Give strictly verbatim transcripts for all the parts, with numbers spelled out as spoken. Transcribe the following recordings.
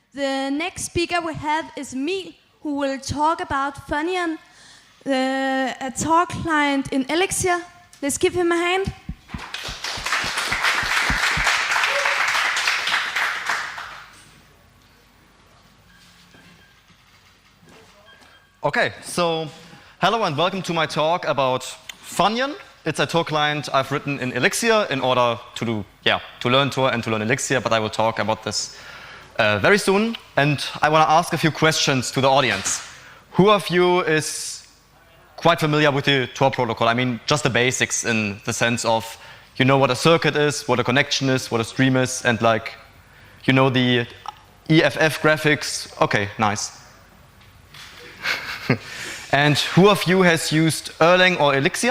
The next speaker we have is me, who will talk about Funnyan, the, a Tor client in Elixir. Let's give him a hand. Okay, so hello and welcome to my talk about Funnyan. It's a Tor client I've written in Elixir in order to do, yeah, to learn Tor and to learn Elixir, but I will talk about this uh, very soon. And I want to ask a few questions to the audience. Who of you is quite familiar with the Tor protocol? I mean, just the basics in the sense of, you know what a circuit is, what a connection is, what a stream is, and like, you know the E F F graphics. Okay, nice. And who of you has used Erlang or Elixir?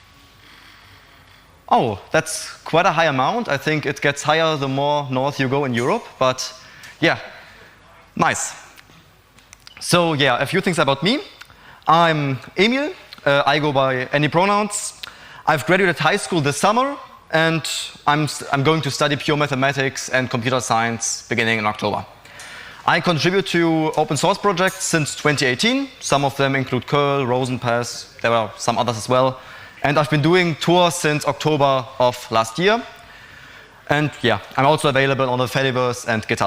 Oh, that's quite a high amount. I think it gets higher the more north you go in Europe, but yeah, nice. So yeah, a few things about me. I'm Emil. Uh, I go by any pronouns. I've graduated high school this summer, and I'm, I'm going to study pure mathematics and computer science beginning in October. I contribute to open source projects since twenty eighteen. Some of them include curl, Rosenpass, there are some others as well. And I've been doing Tor since October of last year. And yeah, I'm also available on the Fediverse and GitHub.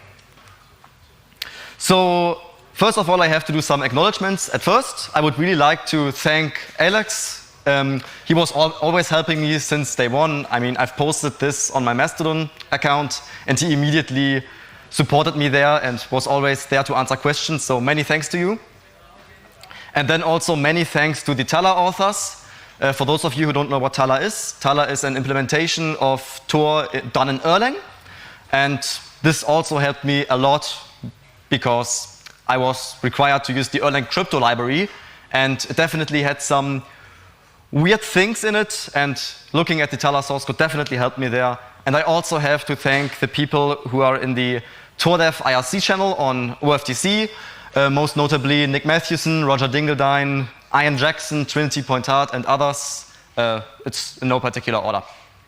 So first of all, I have to do some acknowledgements at first. I would really like to thank Alex. Um, he was al always helping me since day one. I mean, I've posted this on my Mastodon account, and he immediately supported me there and was always there to answer questions, so many thanks to you. And then also many thanks to the Tala authors. Uh, for those of you who don't know what Tala is, Tala is an implementation of Tor done in Erlang. And this also helped me a lot because I was required to use the Erlang crypto library, and it definitely had some weird things in it, and looking at the Tala source code definitely helped me there. And I also have to thank the people who are in the TorDev I R C channel on O F T C, uh, most notably Nick Matthewson, Roger Dingledine, Ian Jackson, Trinity Pointard, and others. Uh, it's in no particular order.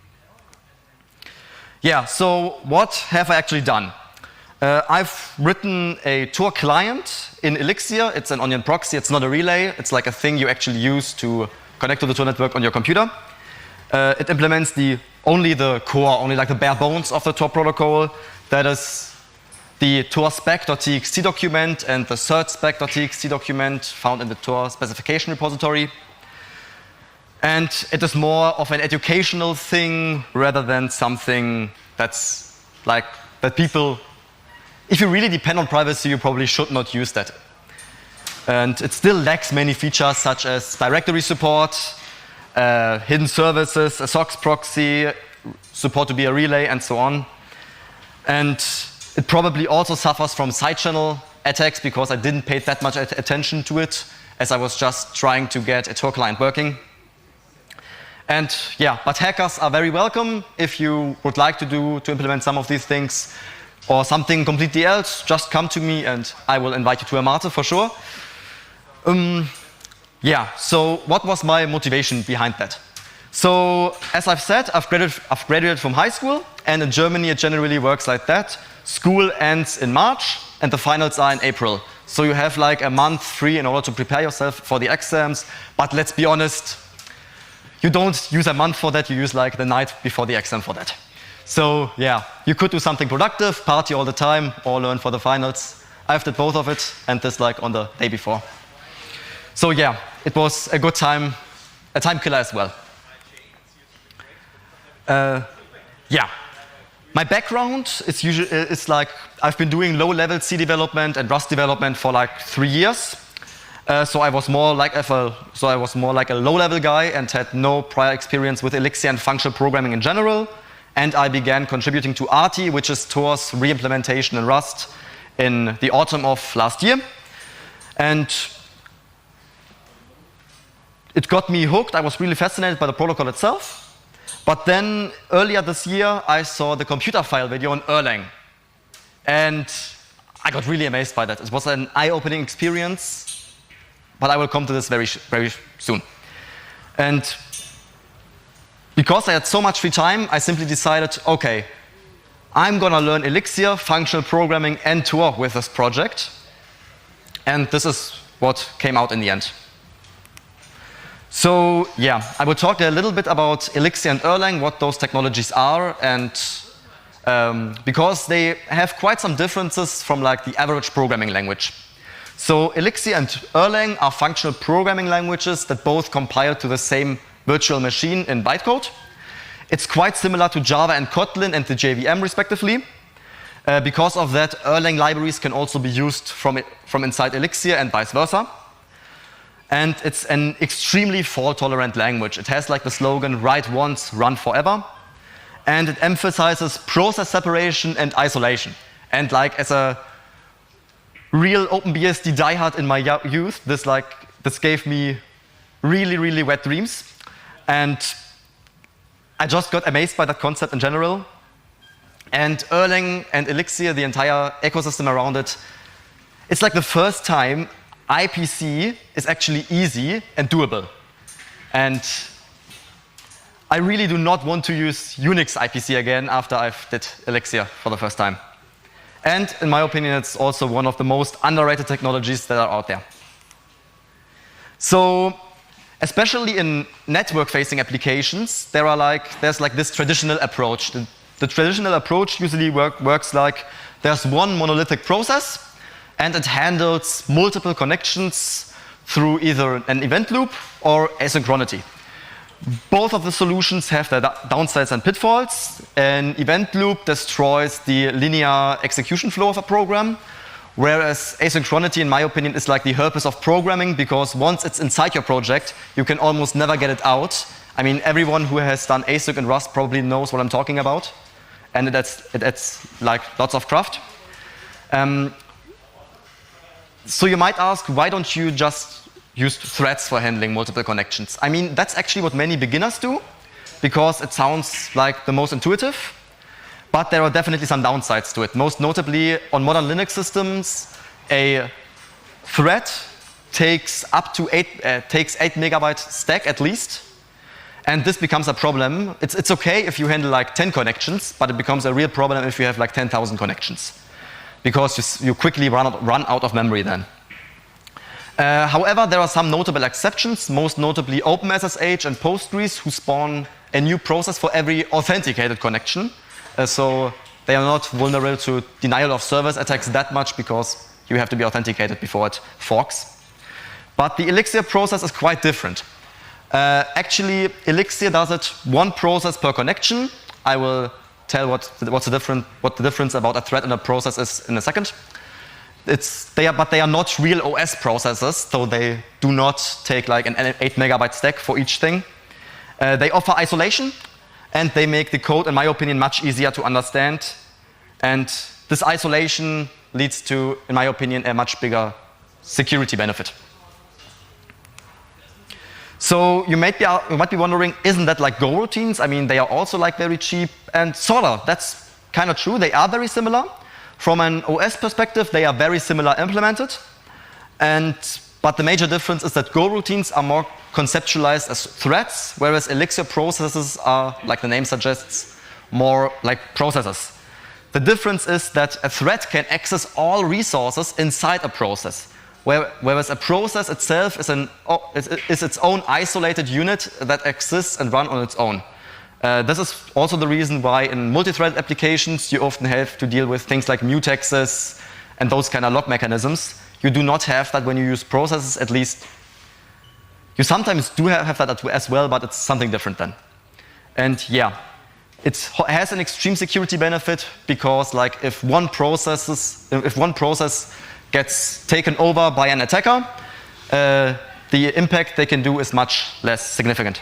Yeah, so what have I actually done? Uh, I've written a Tor client in Elixir. It's an Onion proxy. It's not a relay. It's like a thing you actually use to connect to the Tor network on your computer. Uh, it implements the only the core, only like the bare bones of the Tor protocol. That is the Tor spec.txt document and the cert spec.txt document found in the Tor specification repository. And it is more of an educational thing rather than something that's like that people, if you really depend on privacy, you probably should not use that. And it still lacks many features such as directory support, uh, hidden services, a SOX proxy, support to be a relay, and so on. And it probably also suffers from side channel attacks because I didn't pay that much attention to it as I was just trying to get a Tor client working. And yeah, but hackers are very welcome. If you would like to do to implement some of these things or something completely else, just come to me and I will invite you to a Mate for sure. Um, yeah, so what was my motivation behind that? So as I've said, I've graduated, I've graduated from high school, and in Germany it generally works like that. School ends in March and the finals are in April. So you have like a month free in order to prepare yourself for the exams. But let's be honest, you don't use a month for that, you use like the night before the exam for that. So yeah, you could do something productive, party all the time, or learn for the finals. I've did both of it, and this like on the day before. So yeah, it was a good time, a time killer as well. Uh, yeah, my background is usually it's like I've been doing low-level C development and Rust development for like three years. Uh, so I was more like a so I was more like a low-level guy and had no prior experience with Elixir and functional programming in general. And I began contributing to Arty, which is Tor's re-implementation in Rust, in the autumn of last year. And it got me hooked. I was really fascinated by the protocol itself. But then earlier this year, I saw the computer file video on Erlang. And I got really amazed by that. It was an eye-opening experience. But I will come to this very, very soon. And because I had so much free time, I simply decided, okay, I'm gonna learn Elixir, functional programming, and Tor with this project. And this is what came out in the end. So yeah, I will talk a little bit about Elixir and Erlang, what those technologies are, and um, because they have quite some differences from like the average programming language. So Elixir and Erlang are functional programming languages that both compile to the same virtual machine in bytecode. It's quite similar to Java and Kotlin and the J V M respectively. Uh, because of that, Erlang libraries can also be used from, from inside Elixir and vice versa. And it's an extremely fault-tolerant language. It has like the slogan, write once, run forever. And it emphasizes process separation and isolation. And like as a real OpenBSD diehard in my youth, this like this gave me really, really wet dreams. And I just got amazed by that concept in general. And Erlang and Elixir, the entire ecosystem around it, it's like the first time I P C is actually easy and doable. And I really do not want to use Unix I P C again after I've did Elixir for the first time. And in my opinion, it's also one of the most underrated technologies that are out there. So, especially in network-facing applications, there are like, there's like this traditional approach. The, the traditional approach usually work, works like there's one monolithic process, and it handles multiple connections through either an event loop or asynchronity. Both of the solutions have their downsides and pitfalls. An event loop destroys the linear execution flow of a program, whereas asynchronity, in my opinion, is like the herpes of programming, because once it's inside your project, you can almost never get it out. I mean, everyone who has done async in Rust probably knows what I'm talking about, and it adds, it adds like lots of craft. Um, so you might ask, why don't you just use threads for handling multiple connections? I mean, that's actually what many beginners do, because it sounds like the most intuitive, but there are definitely some downsides to it. Most notably, on modern Linux systems, a thread takes up to eight, uh, takes eight megabyte stack at least, and this becomes a problem. It's, it's okay if you handle like ten connections, but it becomes a real problem if you have like ten thousand connections, because you, you quickly run out, run out of memory then. Uh, however, there are some notable exceptions, most notably OpenSSH and Postgres, who spawn a new process for every authenticated connection. Uh, so they are not vulnerable to denial of service attacks that much, because you have to be authenticated before it forks. But the Elixir process is quite different. Uh, actually, Elixir does it one process per connection. I will tell what, what's the different, what the difference about a thread and a process is in a second. It's, they are, but they are not real O S processes, so they do not take like an eight megabyte stack for each thing. Uh, they offer isolation, and they make the code, in my opinion, much easier to understand. And this isolation leads to, in my opinion, a much bigger security benefit. So you might be, you might be wondering, isn't that like Go routines? I mean, they are also like very cheap, and sort of, that's kind of true. They are very similar. From an O S perspective, they are very similar implemented. And, but the major difference is that Go routines are more conceptualized as threads, whereas Elixir processes are, like the name suggests, more like processes. The difference is that a thread can access all resources inside a process, where, whereas a process itself is, an, is its own isolated unit that exists and runs on its own. Uh, this is also the reason why in multi-threaded applications you often have to deal with things like mutexes and those kind of lock mechanisms. You do not have that when you use processes, at least. You sometimes do have that as well, but it's something different then. And yeah, it has an extreme security benefit, because like if one process, if one process gets taken over by an attacker, uh, the impact they can do is much less significant.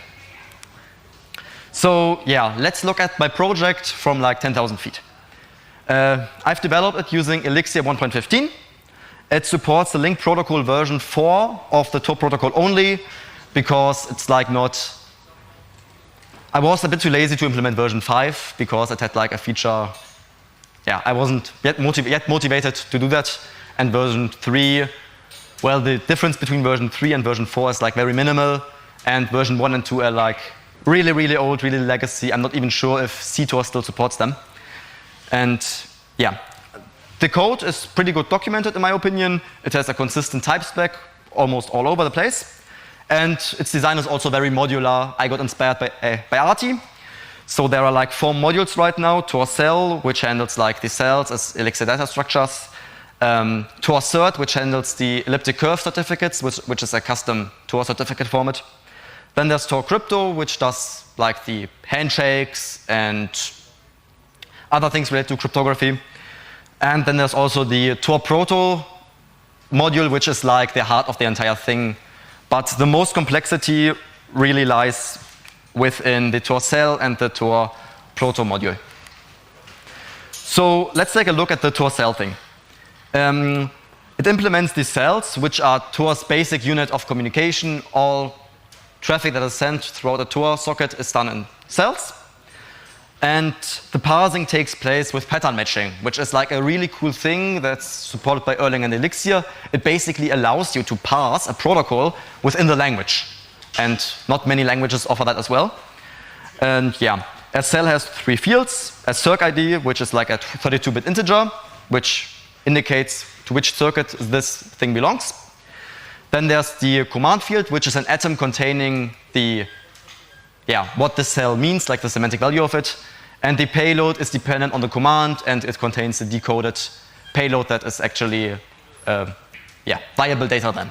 So yeah, let's look at my project from like ten thousand feet. Uh, I've developed it using Elixir one point fifteen. It supports the Link protocol version four of the Tor protocol only, because it's like not, I was a bit too lazy to implement version five, because it had like a feature, yeah, I wasn't yet, motiv yet motivated to do that. And version three, well, the difference between version three and version four is like very minimal, and version one and two are like really, really old, really legacy. I'm not even sure if C Tor still supports them. And yeah, the code is pretty good documented in my opinion. It has a consistent type spec almost all over the place. And its design is also very modular. I got inspired by, uh, by Arti. So there are like four modules right now. TorCell, which handles like the cells as Elixir data structures. Um, TorCert, which handles the elliptic curve certificates, which, which is a custom Tor certificate format. Then there's TorCrypto, which does like the handshakes and other things related to cryptography. And then there's also the TorProto module, which is like the heart of the entire thing. But the most complexity really lies within the TorCell and the TorProto module. So let's take a look at the TorCell thing. Um, it implements the cells, which are Tor's basic unit of communication. All traffic that is sent throughout a Tor socket is done in cells. And the parsing takes place with pattern matching, which is like a really cool thing that's supported by Erlang and Elixir. It basically allows you to parse a protocol within the language. And not many languages offer that as well. And yeah, a cell has three fields. A circ I D, which is like a thirty-two bit integer, which indicates to which circuit this thing belongs. Then there's the command field, which is an atom containing the, yeah, what the cell means, like the semantic value of it. And the payload is dependent on the command, and it contains the decoded payload that is actually, uh, yeah, viable data then.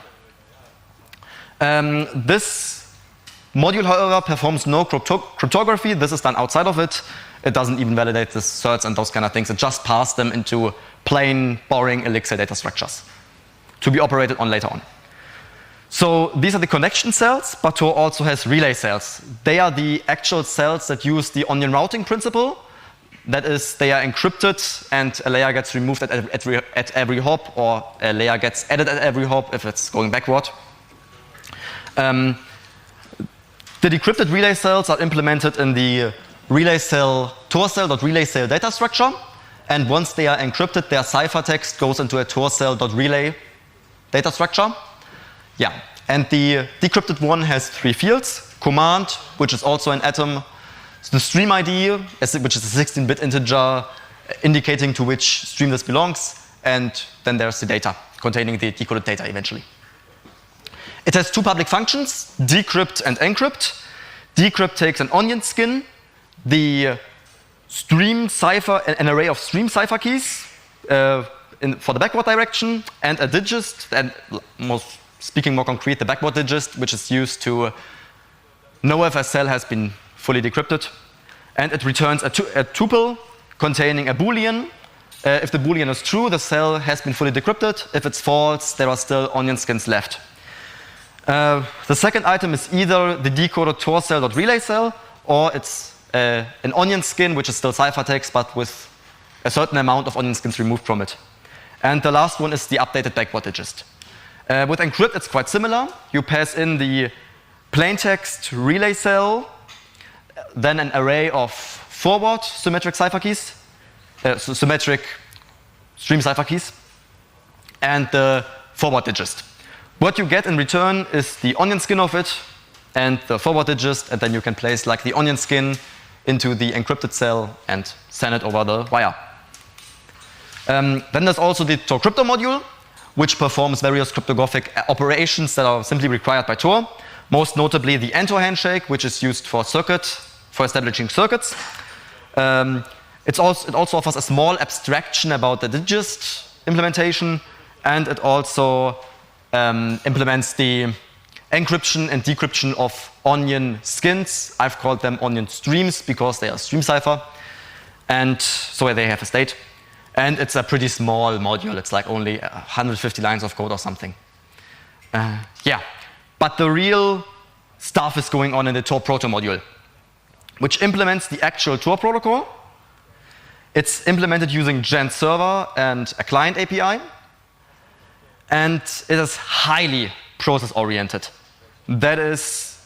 Um, this module, however, performs no crypto cryptography. This is done outside of it. It doesn't even validate the certs and those kind of things. It just passes them into plain, boring Elixir data structures to be operated on later on. So these are the connection cells, but Tor also has relay cells. They are the actual cells that use the onion routing principle. That is, they are encrypted and a layer gets removed at every, at every hop, or a layer gets added at every hop if it's going backward. Um, the decrypted relay cells are implemented in the relay cell TorCell.relay cell data structure. And once they are encrypted, their ciphertext goes into a TorCell.relay data structure. Yeah, and the decrypted one has three fields. Command, which is also an atom. The stream I D, which is a sixteen bit integer indicating to which stream this belongs. And then there's the data, containing the decoded data eventually. It has two public functions, decrypt and encrypt. Decrypt takes an onion skin, the stream cipher, an array of stream cipher keys uh, in, for the backward direction, and a digest, and most speaking more concrete, the backward digest, which is used to know if a cell has been fully decrypted. And it returns a, tu a tuple containing a boolean. Uh, if the boolean is true, the cell has been fully decrypted. If it's false, there are still onion skins left. Uh, the second item is either the decoded TorCell.relay cell, or it's uh, an onion skin, which is still ciphertext, but with a certain amount of onion skins removed from it. And the last one is the updated backward digest. Uh, with encrypt, it's quite similar. You pass in the plaintext relay cell, then an array of forward symmetric cipher keys, uh, so symmetric stream cipher keys, and the forward digest. What you get in return is the onion skin of it and the forward digest, and then you can place like the onion skin into the encrypted cell and send it over the wire. Um, then there's also the TorCrypto module, which performs various cryptographic operations that are simply required by Tor. Most notably the N Tor handshake, which is used for circuit, for establishing circuits. Um, it's also, it also offers a small abstraction about the digest implementation, and it also um, implements the encryption and decryption of onion skins. I've called them onion streams because they are stream cipher, and so they have a state. And it's a pretty small module. It's like only one hundred fifty lines of code or something. Uh, yeah, but the real stuff is going on in the TorProto module, which implements the actual Tor protocol. It's implemented using Gent server and a client A P I. And it is highly process-oriented. That is,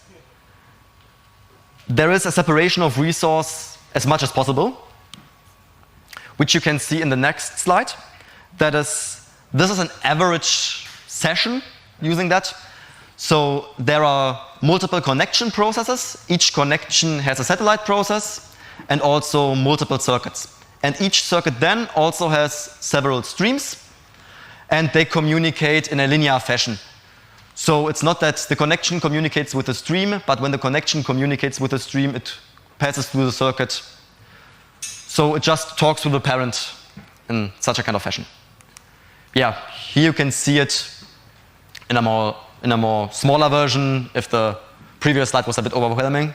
there is a separation of resource as much as possible, which you can see in the next slide. That is, this is an average session using that. So there are multiple connection processes. Each connection has a satellite process and also multiple circuits. and each circuit then also has several streams, and they communicate in a linear fashion. So it's not that the connection communicates with the stream, but when the connection communicates with the stream, it passes through the circuit. So it just talks to the parent in such a kind of fashion. Yeah, here you can see it in a more, in a more smaller version if the previous slide was a bit overwhelming.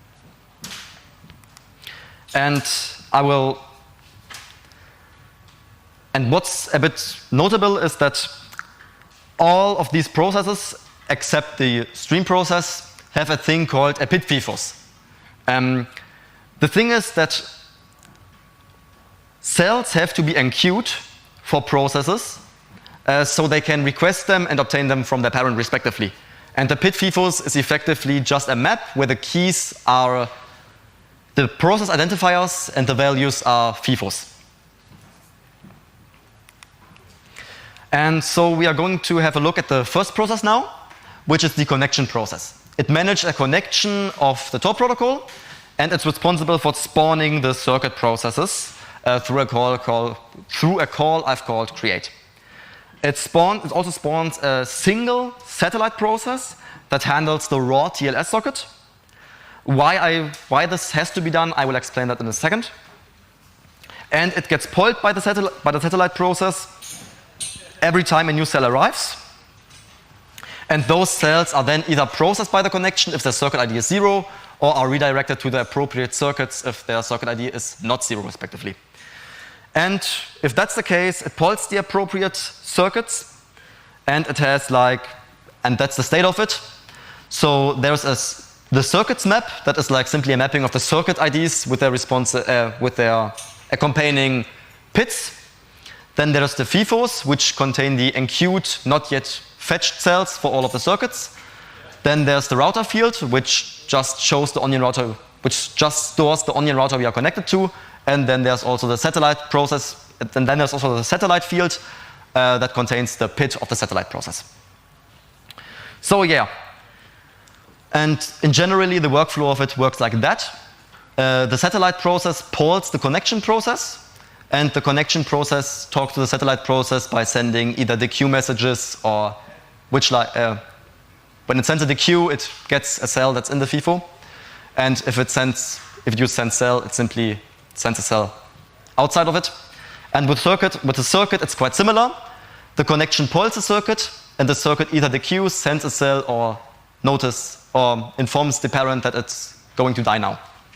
And I will, and what's a bit notable is that all of these processes, except the stream process, have a thing called a pit FIFOs. Um, the thing is that cells have to be enqueued for processes uh, so they can request them and obtain them from their parent respectively. And the pit FIFOs is effectively just a map where the keys are the process identifiers and the values are FIFOs. And so we are going to have a look at the first process now, which is the connection process. It manages a connection of the Tor protocol, and it's responsible for spawning the circuit processes uh, through a call, call through a call I've called create. It, spawn, it also spawns a single satellite process that handles the raw T L S socket. Why, I, why this has to be done, I will explain that in a second. And it gets polled by the, satel by the satellite process every time a new cell arrives. And those cells are then either processed by the connection if their circuit I D is zero, or are redirected to the appropriate circuits if their circuit I D is not zero, respectively. And if that's the case, it polls the appropriate circuits, and it has like, and that's the state of it. So there's a, the circuits map that is like simply a mapping of the circuit I Ds with their response, uh, with their accompanying pits. Then there's the FIFOs, which contain the enqueued, not yet fetched cells for all of the circuits. Then there's the router field, which just shows the onion router, which just stores the onion router we are connected to. And then there's also the satellite process, and then there's also the satellite field uh, that contains the pit of the satellite process. So yeah, and in generally the workflow of it works like that. Uh, the satellite process polls the connection process, and the connection process talks to the satellite process by sending either the queue messages or which like uh, when it sends a D Q, it gets a cell that's in the FIFO, and if it sends, if it uses send cell, it simply sends a cell outside of it. And with circuit, with the circuit, it's quite similar. The connection polls the circuit, and the circuit either the queue sends a cell or notice or informs the parent that it's going to die now.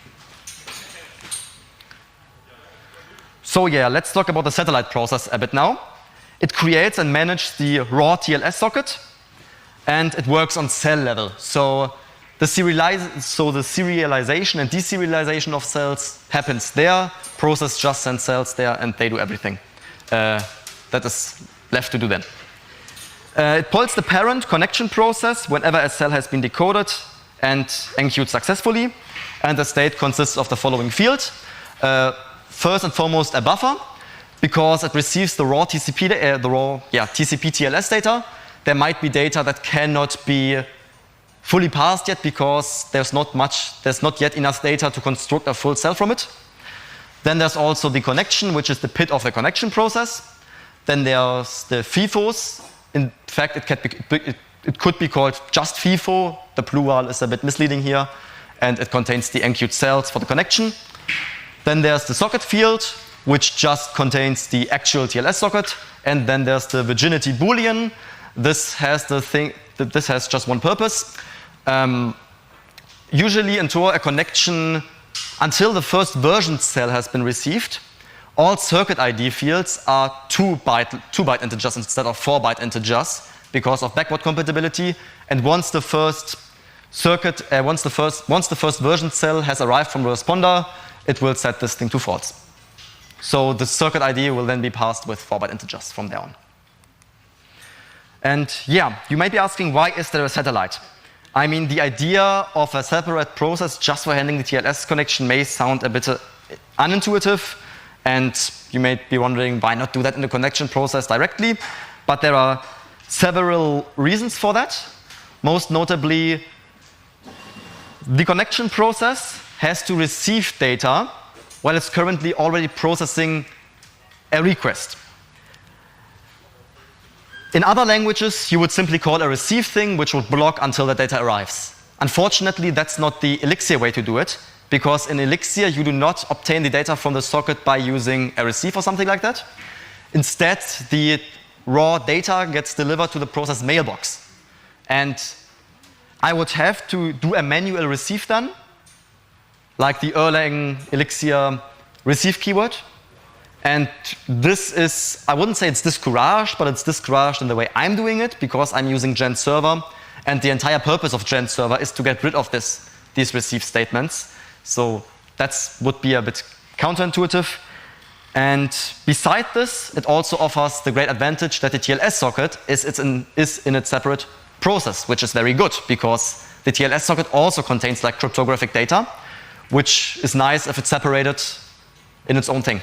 So yeah, let's talk about the satellite process a bit now. It creates and manages the raw T L S socket, and it works on cell level. So the, serialize, so the serialization and deserialization of cells happens there. Process just sends cells there, and they do everything uh, that is left to do then. Uh, it polls the parent connection process whenever a cell has been decoded and enqueued successfully, and the state consists of the following field. Uh, First and foremost, a buffer, because it receives the raw T C P, uh, the raw, yeah, T C P T L S data. There might be data that cannot be fully parsed yet because there's not much, there's not yet enough data to construct a full cell from it. Then there's also the connection, which is the pit of the connection process. Then there's the FIFOs. In fact, it, can be, it, it could be called just FIFO. The plural is a bit misleading here, and it contains the enqueued cells for the connection. Then there's the socket field, which just contains the actual T L S socket, and then there's the virginity boolean. This has the thing. This has just one purpose. Um, usually in Tor, a connection until the first version cell has been received, all circuit I D fields are two byte two byte integers instead of four byte integers because of backward compatibility. And once the first circuit, uh, once the first once the first version cell has arrived from the responder, it will set this thing to false. So the circuit I D will then be passed with four byte integers from there on. And yeah, you might be asking, why is there a satellite? I mean, the idea of a separate process just for handling the T L S connection may sound a bit uh, unintuitive, and you may be wondering, why not do that in the connection process directly? But there are several reasons for that. Most notably, the connection process has to receive data while it's currently already processing a request. In other languages, you would simply call a receive thing, which would block until the data arrives. Unfortunately, that's not the Elixir way to do it, because in Elixir, you do not obtain the data from the socket by using a receive or something like that. Instead, the raw data gets delivered to the process mailbox. And I would have to do a manual receive then, like the Erlang Elixir receive keyword. And this is, I wouldn't say it's discouraged, but it's discouraged in the way I'm doing it, because I'm using Gen Server, and the entire purpose of Gen Server is to get rid of this, these receive statements. So that would be a bit counterintuitive. And beside this, it also offers the great advantage that the T L S socket is, it's in, is in its separate process, which is very good, because the T L S socket also contains like cryptographic data, which is nice if it's separated in its own thing.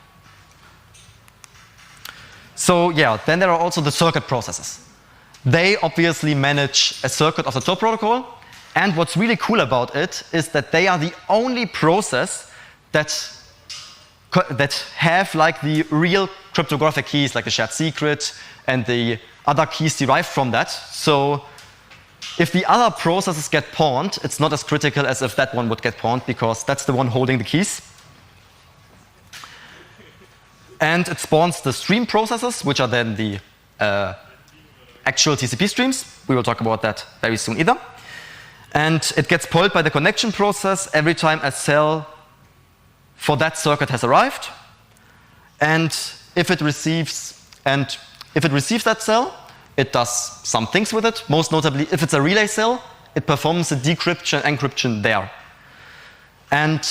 So yeah, then there are also the circuit processes. They obviously manage a circuit of the Tor protocol, and what's really cool about it is that they are the only process that, that have like the real cryptographic keys, like the shared secret and the other keys derived from that. So if the other processes get pawned, it's not as critical as if that one would get pawned, because that's the one holding the keys. And it spawns the stream processes, which are then the uh, actual T C P streams. We will talk about that very soon either. And it gets polled by the connection process every time a cell for that circuit has arrived. And if it receives, and if it receives that cell, it does some things with it. Most notably, if it's a relay cell, it performs the decryption and encryption there. And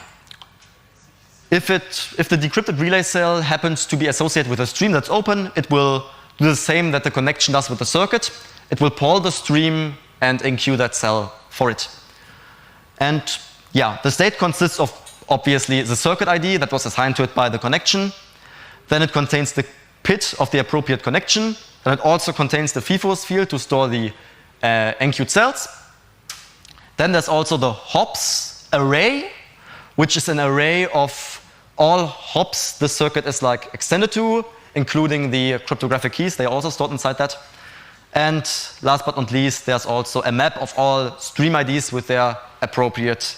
If, it, if the decrypted relay cell happens to be associated with a stream that's open, it will do the same that the connection does with the circuit. It will poll the stream and enqueue that cell for it. And yeah, the state consists of obviously the circuit I D that was assigned to it by the connection. Then it contains the P I D of the appropriate connection. And it also contains the FIFOs field to store the uh, enqueued cells. Then there's also the hops array, which is an array of all hops the circuit is like extended to, including the cryptographic keys. They are also stored inside that. And last but not least, there's also a map of all stream I Ds with their appropriate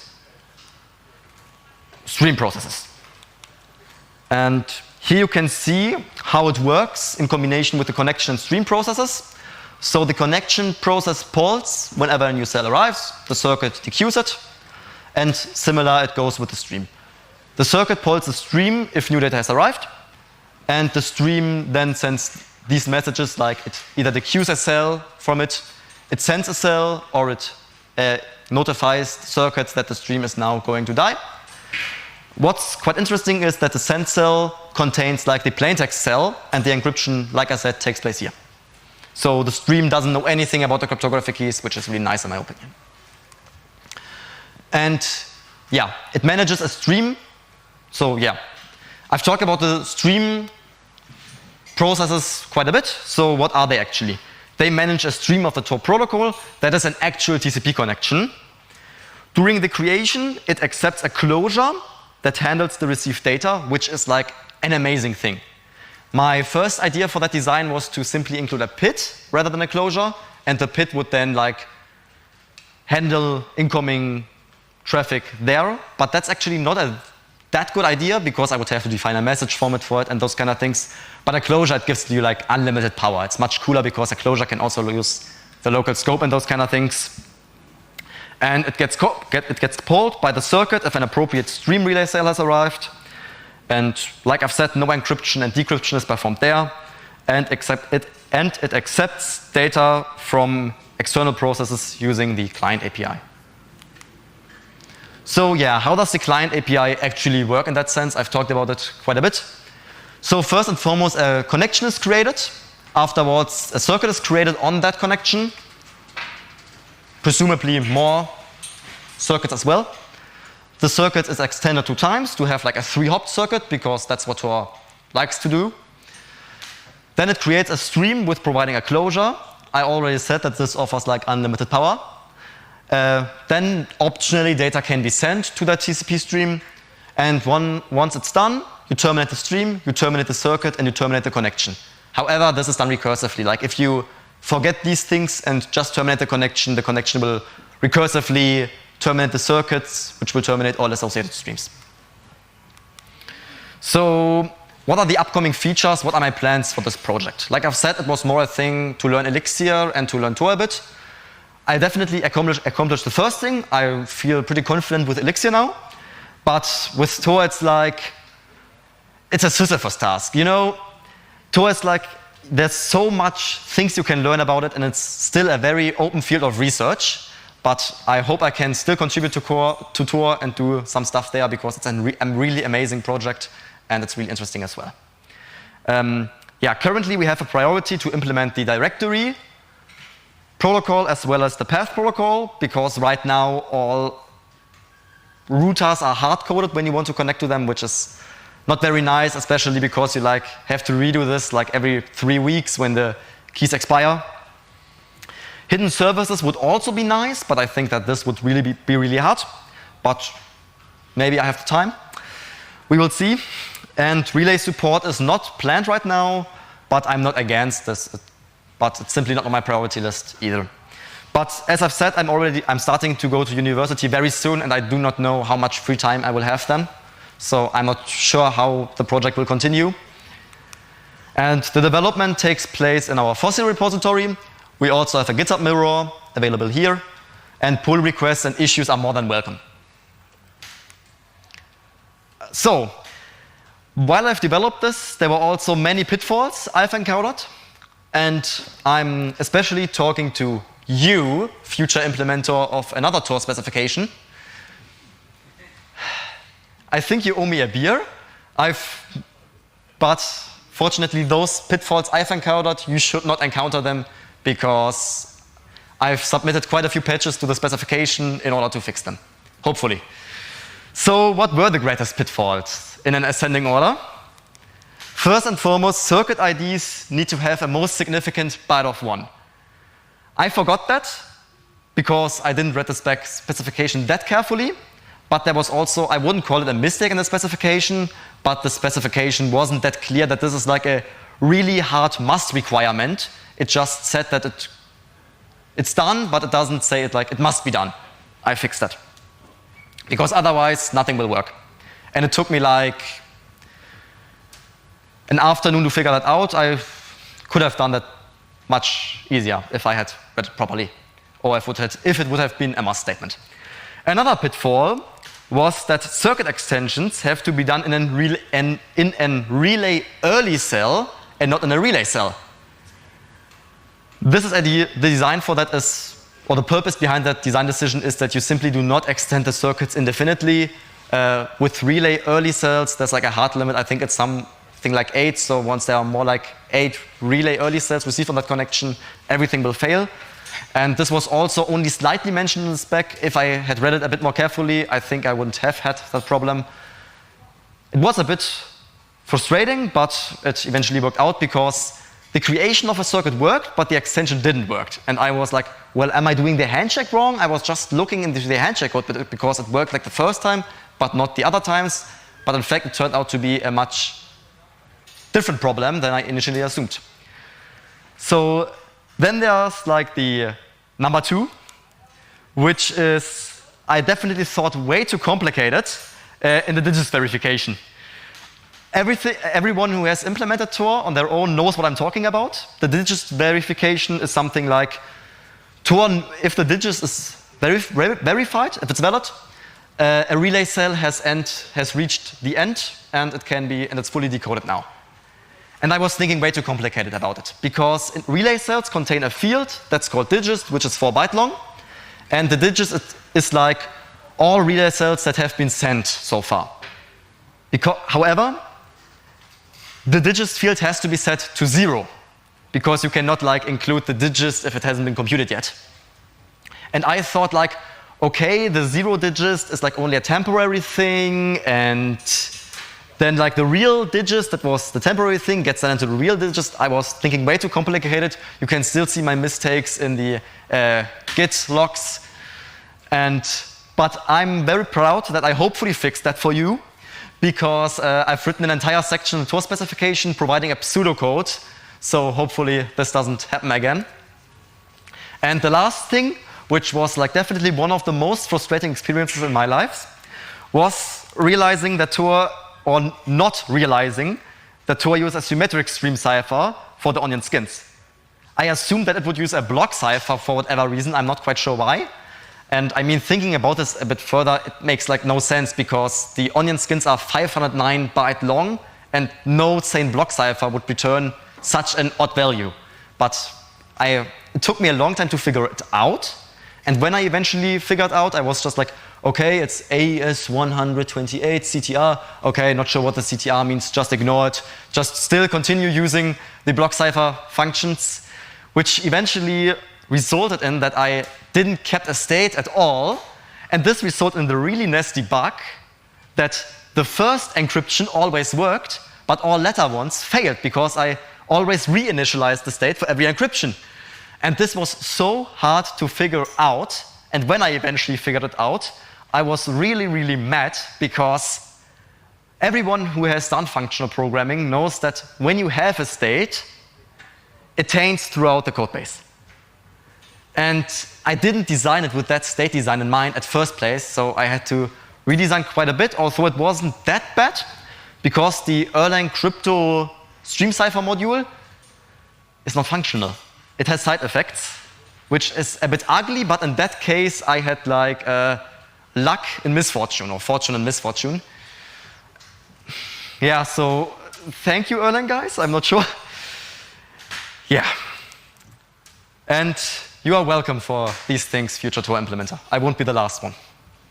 stream processes. And here you can see how it works in combination with the connection and stream processes. So the connection process polls whenever a new cell arrives, the circuit dequeues it, and similar it goes with the stream. The circuit polls the stream if new data has arrived, and the stream then sends these messages, like it either dequeues a cell from it, it sends a cell, or it uh, notifies the circuit that the stream is now going to die. What's quite interesting is that the send cell contains like the plaintext cell, and the encryption, like I said, takes place here. So the stream doesn't know anything about the cryptographic keys, which is really nice in my opinion. And yeah, it manages a stream. So yeah, I've talked about the stream processes quite a bit. So what are they actually? They manage a stream of the Tor protocol that is an actual T C P connection. During the creation, it accepts a closure that handles the received data, which is like an amazing thing. My first idea for that design was to simply include a P I D rather than a closure, and the P I D would then like handle incoming traffic there, but that's actually not a that good idea, because I would have to define a message format for it and those kind of things. But a closure, it gives you like unlimited power. It's much cooler because a closure can also use the local scope and those kind of things. And it gets, get, it gets polled by the circuit if an appropriate stream relay cell has arrived. And like I've said, no encryption and decryption is performed there. And, accept it, and it accepts data from external processes using the client A P I. So yeah, how does the client A P I actually work in that sense? I've talked about it quite a bit. So first and foremost, a connection is created. Afterwards, a circuit is created on that connection. Presumably more circuits as well. The circuit is extended two times to have like a three-hop circuit, because that's what Tor likes to do. Then it creates a stream with providing a closure. I already said that this offers like unlimited power. Uh, then optionally data can be sent to that T C P stream, and one, once it's done, you terminate the stream, you terminate the circuit, and you terminate the connection. However, this is done recursively. Like if you forget these things and just terminate the connection, the connection will recursively terminate the circuits, which will terminate all associated streams. So what are the upcoming features? What are my plans for this project? Like I've said, it was more a thing to learn Elixir and to learn Tor a bit. I definitely accomplished, accomplished the first thing. I feel pretty confident with Elixir now. But with Tor, it's like, it's a Sisyphus task. You know, Tor is like, there's so much things you can learn about it, and it's still a very open field of research. But I hope I can still contribute to, core, to Tor and do some stuff there, because it's a, re a really amazing project, and it's really interesting as well. Um, yeah, currently we have a priority to implement the directory protocol as well as the path protocol, because right now all routers are hard-coded when you want to connect to them, which is not very nice, especially because you like have to redo this like every three weeks when the keys expire. Hidden services would also be nice, but I think that this would really be, be really hard. But maybe I have the time. We will see. And relay support is not planned right now, but I'm not against this. But it's simply not on my priority list either. But as I've said, I'm already I'm starting to go to university very soon, and I do not know how much free time I will have then. So I'm not sure how the project will continue. And the development takes place in our Fossil repository. We also have a GitHub mirror available here, and pull requests and issues are more than welcome. So, while I've developed this, there were also many pitfalls I've encountered, and I'm especially talking to you, future implementer of another Tor specification. I think you owe me a beer. I've, but fortunately, those pitfalls I've encountered, you should not encounter them, because I've submitted quite a few patches to the specification in order to fix them, hopefully. So what were the greatest pitfalls in an ascending order? First and foremost, circuit I Ds need to have a most significant byte of one. I forgot that because I didn't read the spec specification that carefully, but there was also, I wouldn't call it a mistake in the specification, but the specification wasn't that clear that this is like a really hard must requirement. It just said that it, it's done, but it doesn't say it like it must be done. I fixed that. Because otherwise, nothing will work. And it took me like an afternoon to figure that out. I could have done that much easier if I had read it properly, or if it, had, if it would have been a must statement. Another pitfall was that circuit extensions have to be done in a relay, in, in a relay early cell and not in a relay cell. This is a de the design for that is, or the purpose behind that design decision is that you simply do not extend the circuits indefinitely. Uh, with relay early cells, there's like a hard limit. I think it's something like eight. So once there are more like eight relay early cells received from that connection, everything will fail. And this was also only slightly mentioned in the spec. If I had read it a bit more carefully, I think I wouldn't have had that problem. It was a bit frustrating, but it eventually worked out because the creation of a circuit worked, but the extension didn't work. And I was like, well, am I doing the handshake wrong? I was just looking into the handshake code because it worked like the first time, but not the other times. But in fact, it turned out to be a much different problem than I initially assumed. So then there's like the number two, which is, I definitely thought way too complicated uh, in the digits verification. Everything, everyone who has implemented Tor on their own knows what I'm talking about. The digits verification is something like Tor, if the digits is verif verified, if it's valid, uh, a relay cell has end has reached the end, and it can be and it's fully decoded now. And I was thinking way too complicated about it, because relay cells contain a field that's called digits, which is four byte long, and the digits is like all relay cells that have been sent so far. Because, however, the digits field has to be set to zero, because you cannot like include the digits if it hasn't been computed yet. And I thought like, okay, the zero digits is like only a temporary thing, and then like the real digits, that was the temporary thing, gets sent into the real digits. I was thinking way too complicated. You can still see my mistakes in the uh, Git logs. And, but I'm very proud that I hopefully fixed that for you. because uh, I've written an entire section in Tor specification providing a pseudocode. So hopefully this doesn't happen again. And the last thing, which was like definitely one of the most frustrating experiences in my life, was realizing that Tor, or not realizing that Tor uses a symmetric stream cipher for the onion skins. I assumed that it would use a block cipher for whatever reason, I'm not quite sure why. And I mean, thinking about this a bit further, it makes like no sense because the onion skins are five hundred nine byte long and no sane block cipher would return such an odd value. But I, it took me a long time to figure it out. And when I eventually figured out, I was just like, okay, it's A E S one twenty-eight C T R. Okay, not sure what the C T R means, just ignore it. Just still continue using the block cipher functions, which eventually resulted in that I didn't keep a state at all. And this resulted in the really nasty bug that the first encryption always worked, but all later ones failed because I always reinitialized the state for every encryption. And this was so hard to figure out. And when I eventually figured it out, I was really, really mad because everyone who has done functional programming knows that when you have a state, it taints throughout the code base. And I didn't design it with that state design in mind at first place, so I had to redesign quite a bit, although it wasn't that bad, because the Erlang crypto stream cipher module is not functional. It has side effects, which is a bit ugly, but in that case I had like uh, luck in misfortune, or fortune in misfortune. Yeah, so thank you Erlang guys, I'm not sure. Yeah. And you are welcome for these things, future Tor implementer. I won't be the last one.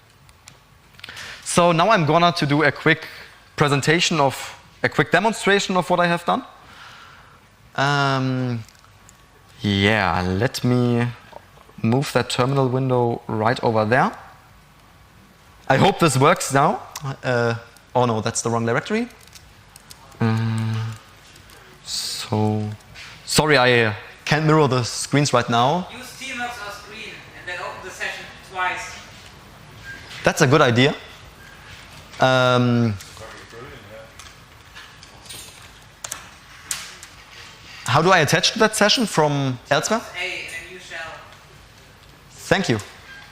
So now I'm gonna to do a quick presentation of, a quick demonstration of what I have done. Um, yeah, let me move that terminal window right over there. I hope this works now. Uh, oh no, that's the wrong directory. Um, so, sorry, I uh, can't mirror the screens right now. Use Tmux or screen and then open the session twice. That's a good idea. Um, how do I attach to that session from elsewhere? A and you shall. Thank you.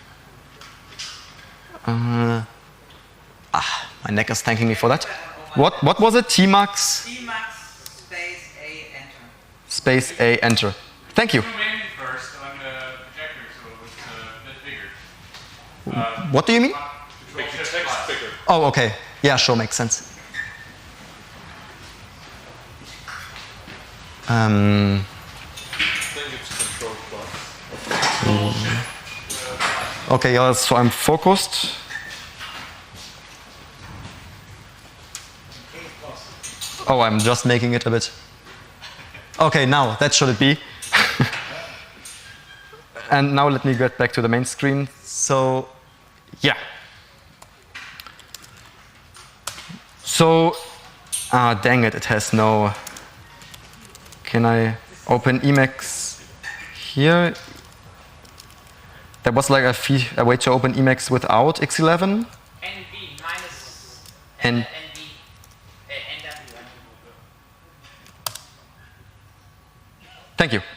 Uh, ah, my neck is thanking me for that. What what was it? Tmux Tmux space A enter. space A enter. Thank you. Zoom in first on the projector so it's a bit bigger. Uh, What do you mean? Make the text bigger. Oh, okay. Yeah, sure, makes sense. Um, Then it's control plus. okay, yeah, so I'm focused. Oh, I'm just making it a bit. Okay, now that should it be. And now let me get back to the main screen. So, yeah. So, ah, dang it, it has no. Can I open Emacs here? There was like a, fee, a way to open Emacs without X eleven. N B minus N- N B. Uh, N W. Thank you.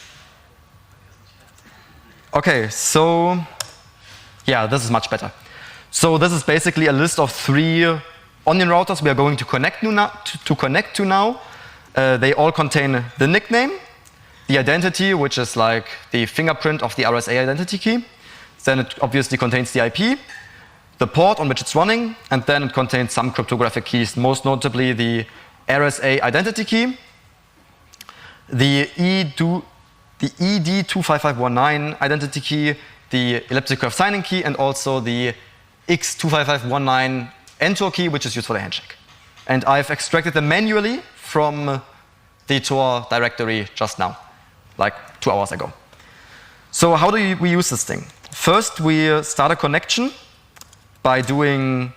Okay, so yeah, this is much better. So this is basically a list of three onion routers we are going to connect to now. To, to connect to now. Uh, they all contain the nickname, the identity, which is like the fingerprint of the R S A identity key. Then it obviously contains the I P, the port on which it's running, and then it contains some cryptographic keys, most notably the R S A identity key, the E D two five five one nine identity key, the elliptic curve signing key, and also the X two five five one nine N-Tor key, which is used for the handshake. And I've extracted them manually from the Tor directory just now, like two hours ago. So how do we use this thing? First, we start a connection by doing,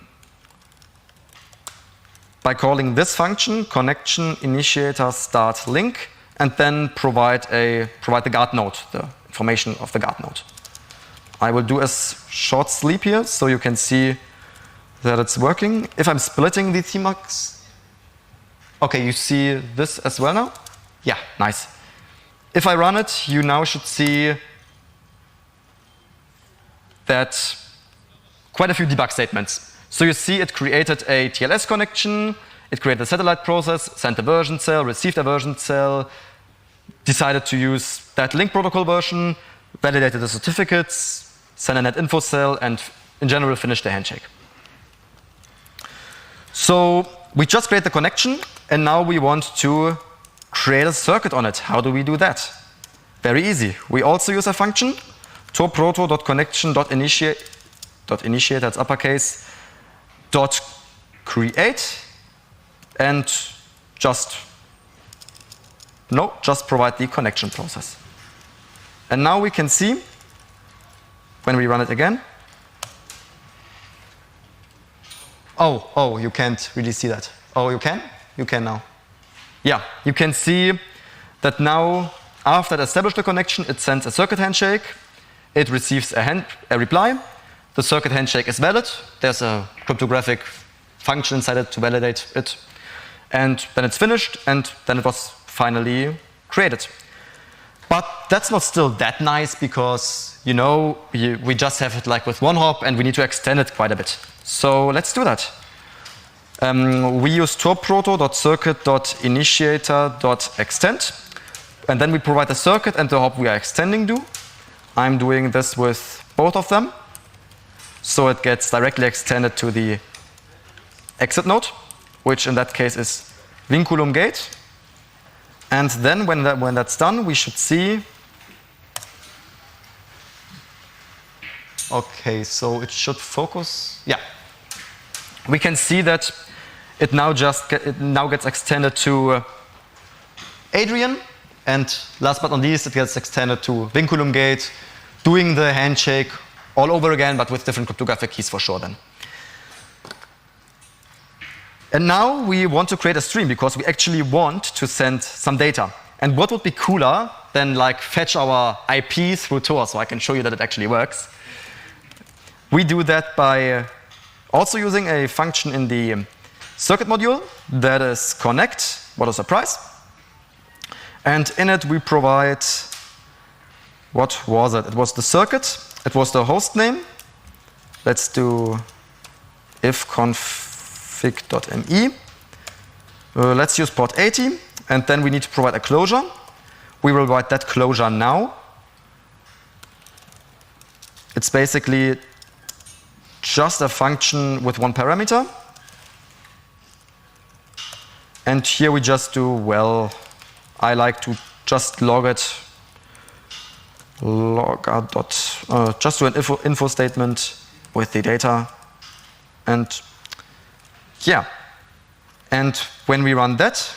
by calling this function, connection initiator start link, and then provide a provide the guard node, the information of the guard node. I will do a short sleep here, so you can see that it's working. If I'm splitting the tmux, okay, you see this as well now? Yeah, nice. If I run it, you now should see that quite a few debug statements. So you see it created a T L S connection, it created a satellite process, sent a version cell, received a version cell, decided to use that link protocol version, validated the certificates, sent a net info cell, and in general finished the handshake. So we just create the connection, and now we want to create a circuit on it. How do we do that? Very easy. We also use a function, torproto.connection.initiate, dot initiate, that's uppercase, dot create, and just, no, just provide the connection process. And now we can see, when we run it again, oh, oh, you can't really see that. Oh, you can? You can now. Yeah, you can see that now, after it established the connection, it sends a circuit handshake, it receives a, hand, a reply, the circuit handshake is valid, there's a cryptographic function inside it to validate it, and then it's finished, and then it was finally created. But that's not still that nice because, you know, we, we just have it like with one hop and we need to extend it quite a bit. So let's do that. Um, we use torproto.circuit.initiator.extend, and then we provide the circuit and the hop we are extending to. I'm doing this with both of them. So it gets directly extended to the exit node, which in that case is vinculum gate. And then when, that, when that's done, we should see, okay, so it should focus, yeah. We can see that it now just get, it now gets extended to uh, Adrian, and last but not least, it gets extended to vinculum gate, doing the handshake all over again, but with different cryptographic keys for sure then. And now we want to create a stream because we actually want to send some data. And what would be cooler than like fetch our I P through Tor, so I can show you that it actually works. We do that by also using a function in the circuit module that is connect, what a surprise. And in it we provide, what was it? It was the circuit, it was the host name. Let's do if conf config.me. Uh, let's use port eighty, and then we need to provide a closure. We will write that closure now. It's basically just a function with one parameter. And here we just do, well, I like to just log it, log out dot, uh, just do an info, info statement with the data, and yeah, and when we run that,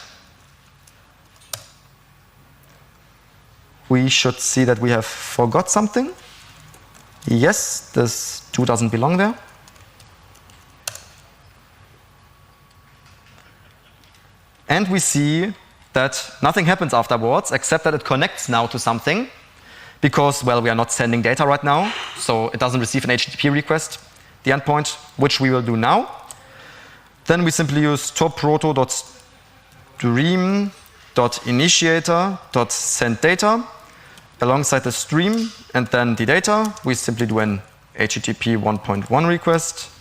we should see that we have forgot something. Yes, this two doesn't belong there. And we see that nothing happens afterwards except that it connects now to something because, well, we are not sending data right now, so it doesn't receive an H T T P request, the endpoint, which we will do now. Then we simply use torproto.stream.initiator.sendData alongside the stream, and then the data. We simply do an H T T P one point one request.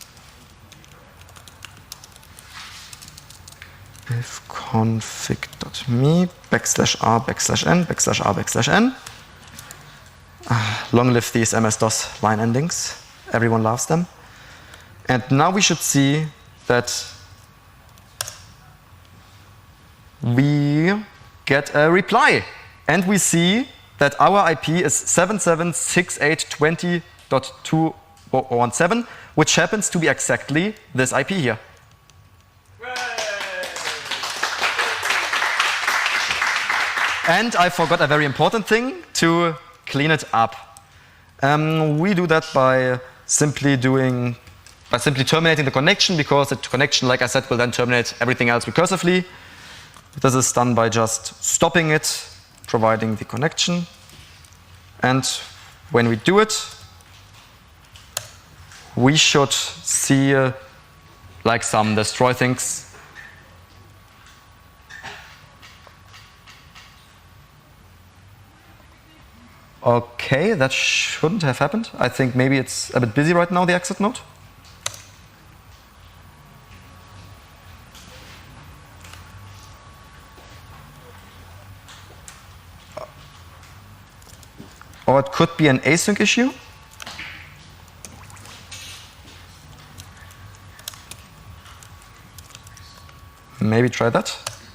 If config.me backslash r backslash n backslash r backslash n. Ah, long live these M S DOS line endings. Everyone loves them. And now we should see that we get a reply. And we see that our I P is seven seven six eight two zero dot two one seven, which happens to be exactly this I P here. And I forgot a very important thing, to clean it up. Um, we do that by simply doing, by simply terminating the connection, because the connection, like I said, will then terminate everything else recursively. This is done by just stopping it, providing the connection. And when we do it, we should see uh, like some destroy things. Okay, that shouldn't have happened. I think maybe it's a bit busy right now, the exit node. Or it could be an async issue. Maybe try that.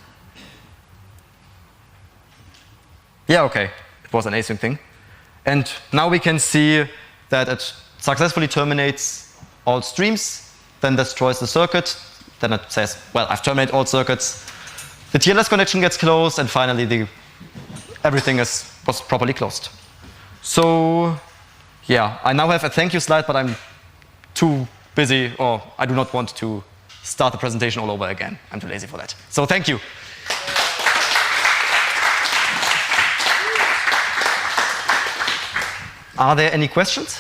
Yeah, okay. It was an async thing. And now we can see that it successfully terminates all streams, then destroys the circuit. Then it says, well, I've terminated all circuits. The T L S connection gets closed, and finally the, everything is, was properly closed. So, yeah, I now have a thank you slide, but I'm too busy, or I do not want to start the presentation all over again. I'm too lazy for that. So thank you. Are there any questions?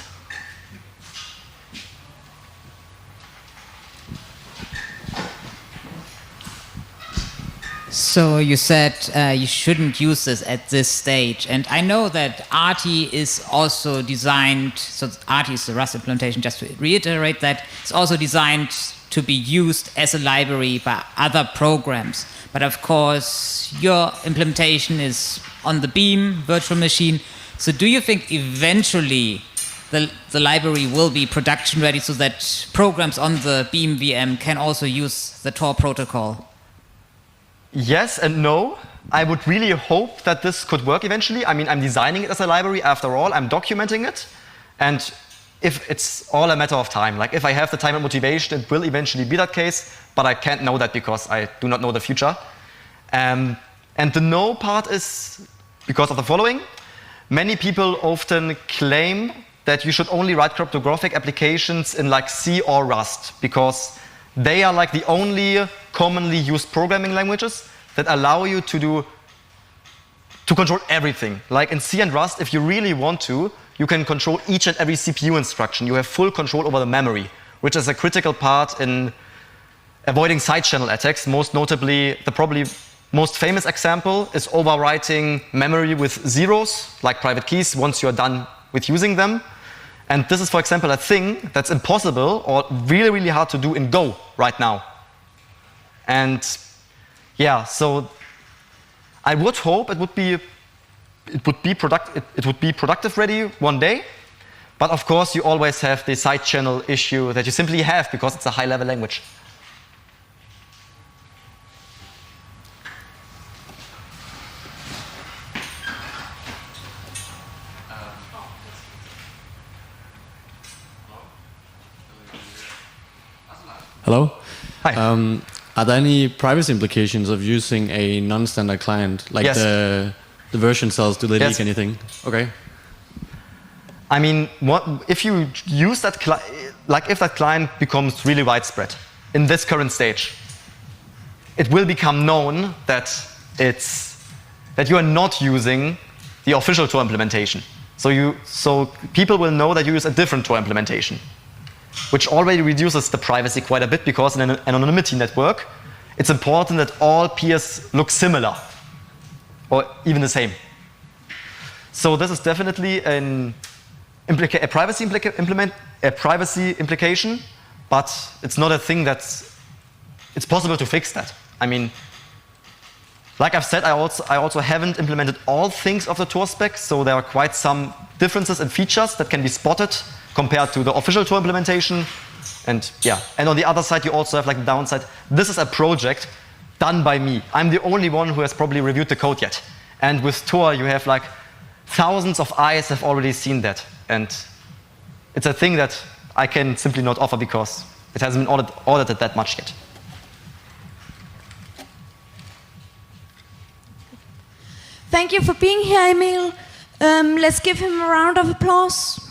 So you said uh, you shouldn't use this at this stage, and I know that R T is also designed, so R T is the Rust implementation, just to reiterate that, it's also designed to be used as a library by other programs. But of course, your implementation is on the Beam virtual machine. So do you think eventually the, the library will be production ready so that programs on the Beam V M can also use the Tor protocol? Yes and no. I would really hope that this could work eventually. I mean, I'm designing it as a library after all. I'm documenting it. And if it's all a matter of time, like if I have the time and motivation, it will eventually be that case. But I can't know that because I do not know the future. Um, and the no part is because of the following. Many people often claim that you should only write cryptographic applications in like C or Rust because they are like the only commonly used programming languages that allow you to do to control everything. Like in C and Rust, if you really want to, you can control each and every C P U instruction. You have full control over the memory, which is a critical part in avoiding side channel attacks. Most notably, the probably most famous example is overwriting memory with zeros, like private keys, once you're done with using them. And this is, for example, a thing that's impossible or really, really hard to do in Go right now. And yeah, so I would hope it would be it would be product it, it would be productive ready one day. But of course, you always have the side channel issue that you simply have because it's a high level language. Hello? Hi. Um, are there any privacy implications of using a non-standard client? Like Yes. the, the version cells, do they Yes. leak anything? Okay. I mean, what, if you use that, cli like if that client becomes really widespread in this current stage, it will become known that it's that you are not using the official Tor implementation. So you, so people will know that you use a different Tor implementation, which already reduces the privacy quite a bit because in an anonymity network, it's important that all peers look similar or even the same. So this is definitely an implica a privacy implica implement a privacy implication, but it's not a thing that's it's possible to fix that. I mean, like I've said, I also I also haven't implemented all things of the Tor spec, so there are quite some differences in features that can be spotted compared to the official Tor implementation. And yeah, and on the other side, you also have like the downside. This is a project done by me. I'm the only one who has probably reviewed the code yet. And with Tor, you have like thousands of eyes have already seen that. And it's a thing that I can simply not offer because it hasn't been audit audited that much yet. Thank you for being here, Emil. Um, let's give him a round of applause.